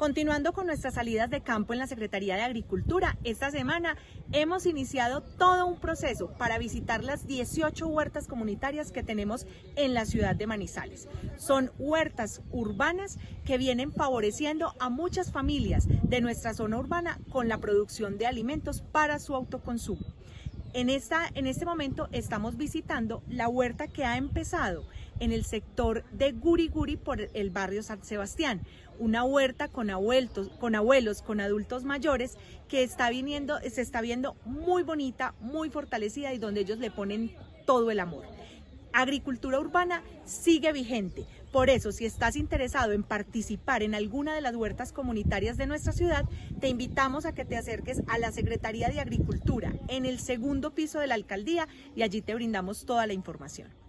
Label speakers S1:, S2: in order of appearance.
S1: Continuando con nuestras salidas de campo en la Secretaría de Agricultura, esta semana hemos iniciado todo un proceso para visitar las 18 huertas comunitarias que tenemos en la ciudad de Manizales. Son huertas urbanas que vienen favoreciendo a muchas familias de nuestra zona urbana con la producción de alimentos para su autoconsumo. En este momento estamos visitando la huerta que ha empezado en el sector de Guriguri por el barrio San Sebastián, una huerta con abuelos, con adultos mayores que se está viendo muy bonita, muy fortalecida y donde ellos le ponen todo el amor. Agricultura urbana sigue vigente, por eso si estás interesado en participar en alguna de las huertas comunitarias de nuestra ciudad, te invitamos a que te acerques a la Secretaría de Agricultura en el segundo piso de la alcaldía y allí te brindamos toda la información.